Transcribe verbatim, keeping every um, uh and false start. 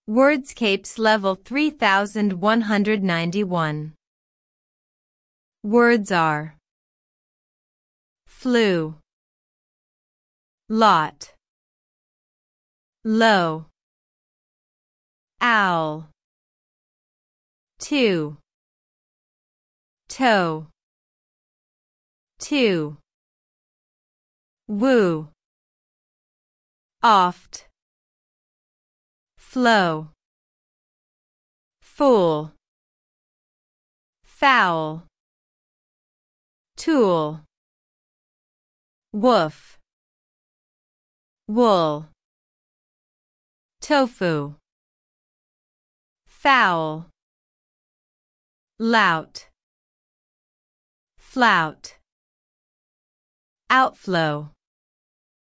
Wordscapes level three thousand one hundred ninety-one. Words are flew, lot, low, owl, two, toe, two, woo, oft, flow, fool, foul, tool, woof, wool, tofu, foul, lout, flout, outflow.